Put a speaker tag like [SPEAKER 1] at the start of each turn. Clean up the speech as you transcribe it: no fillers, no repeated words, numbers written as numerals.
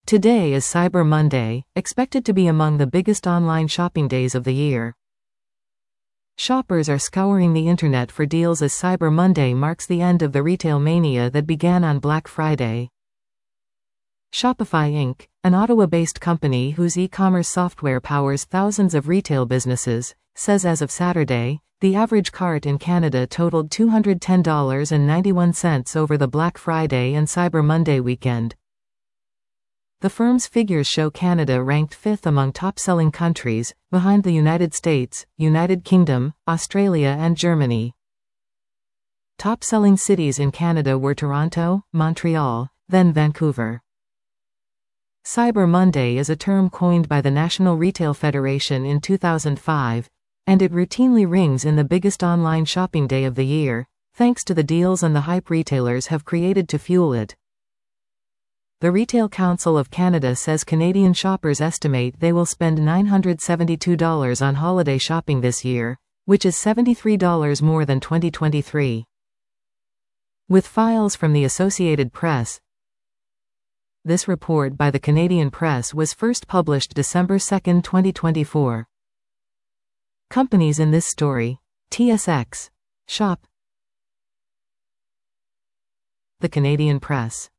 [SPEAKER 1] Today is Cyber Monday, expected to be among the biggest online shopping days of the year. Shoppers are scouring the internet for deals as Cyber Monday marks the end of the retail mania that began on Black Friday. Shopify Inc., an Ottawa-based company whose e-commerce software powers thousands of retail businesses, says as of Saturday, the average cart in Canada totaled $210.91 over the Black Friday and Cyber Monday weekend. The firm's figures show Canada ranked fifth among top-selling countries, behind the United States, United Kingdom, Australia and Germany. Top-selling cities in Canada were Toronto, Montreal, then Vancouver. Cyber Monday is a term coined by the National Retail Federation in 2005, and it routinely rings in the biggest online shopping day of the year, thanks to the deals and the hype retailers have created to fuel it. The Retail Council of Canada says Canadian shoppers estimate they will spend $972 on holiday shopping this year, which is $73 more than 2023. With files from the Associated Press, this report by the Canadian Press was first published December 2, 2024. Companies in this story: TSX, Shop, The Canadian Press.